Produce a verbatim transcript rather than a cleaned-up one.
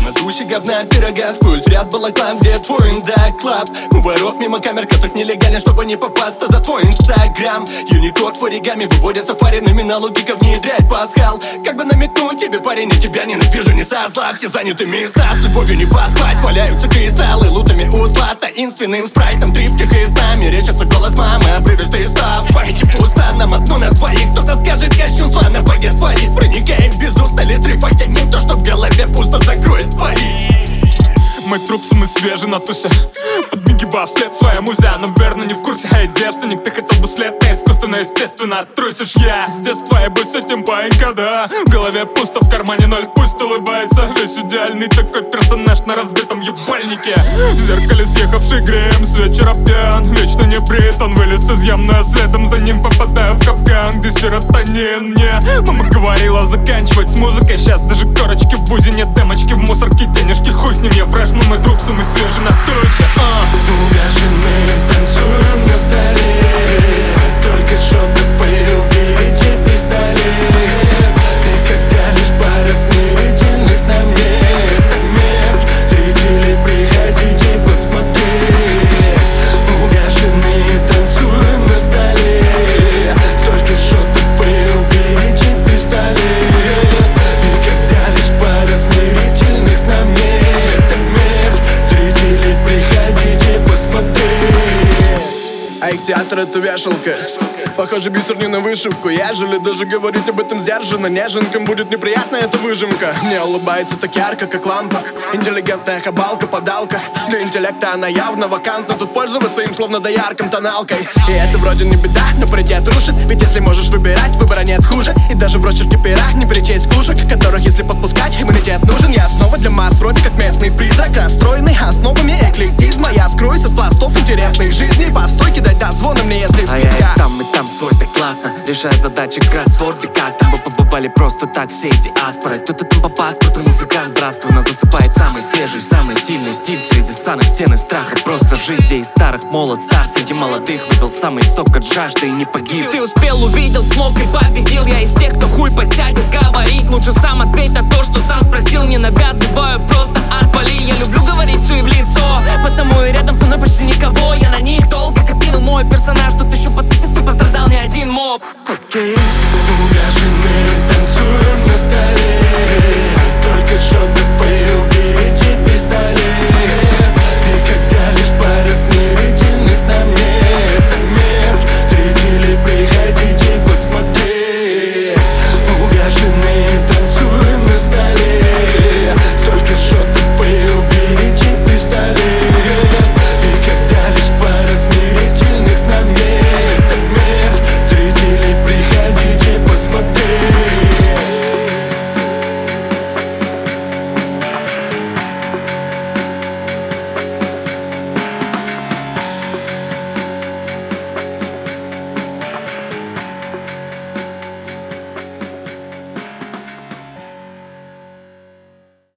На душе говна пирога, сквозь ряд балаклав, где твой инда-клаб. Ворот мимо камер, косок нелегально, чтобы не попасться за твой инстаграм. Юникод в оригами выводят сафари, номинал логика внедряет пасхал. Как бы намекнуть тебе, парень, я тебя ненавижу, не со зла. Все заняты места, с любовью не поспать. Валяются кристаллы, лутами усла, таинственным спрайтом, триптих и с нами. Речится голос мамы, обрывистый стоп. В памяти пусто, намотну на двоих. Кто-то скажет, кощунство на багет творит. Проникаем без уста, листрифать одним то, что в голове пусто закроет пари. Мой труп самый свежий на тусе, подмигивая вслед своей музе. Но верно не в курсе, эй, девственник, ты хотел бы след на искусственно, естественно трусишь. Я с детства я бы с этим паинька, да. В голове пусто, в кармане ноль, пусть улыбается. Весь идеальный такой персонаж на разбитом ебальнике. В зеркале съехавший грим, с вечера пьян, вечно не брит. Он вылез из ям, но я следом за ним попадаю в капкан, где серотонин. Мне мама говорила заканчивать с музыкой. Сейчас даже корочки в бузе, нет демочки в мусорке, денежки, хуй с ним, я фреш. Но мой труп самый свежий на тусе. Угашены, танцуем на столе. Столько шока пыл, берите пистолет. И когда лишь пара смирительных на мне, это мерч. Зрители, приходите посмотреть. Угашены, танцуем на столе. Столько шока пыл, берите пистолет. И когда лишь пара смирительных на мне, а их театр — это вешалка. Похоже, бисер не на вышивку. Ежели даже говорить об этом сдержанно, неженкам будет неприятна эта выжимка. Не улыбается так ярко, как лампа. Интеллигентная хабалка, подалка. Для интеллекта она явно вакантна. Тут пользоваться им словно доярком, тоналкой. И это вроде не беда, но паритет рушит. Ведь если можешь выбирать, выбора нет хуже. И даже в росчерке пера не перечесть клушек, которых если подпускать, иммунитет нужен. Я снова для масс, вроде как местный призрак, расстроенный основами эклектизма. Я скроюсь от пластов интересных жизней. Постой, кидать дозвоны мне, если в а я и там, и там свой так классно. Решаю задачи, кроссворды, как там бы побывали просто так все эти аспоры. Кто-то там по паспорту, музыкант, здравствуй. Нас засыпает самый свежий, самый сильный стиль. Среди ссаных стен и страха просто жить. Где из старых молод, стар среди молодых. Выпил самый сок от жажды и не погиб. Ты успел, увидел, смог и победил. Я из тех, кто хуй подсядет говорить. Лучше сам ответь на то, что сам спросил. Не навязываю, просто отвали. Я люблю говорить все и в лицо, потому и рядом со мной почти никого. Я на них долго копил, мой персонаж. Тут еще пацифист, и пострадал не один моб. Окей.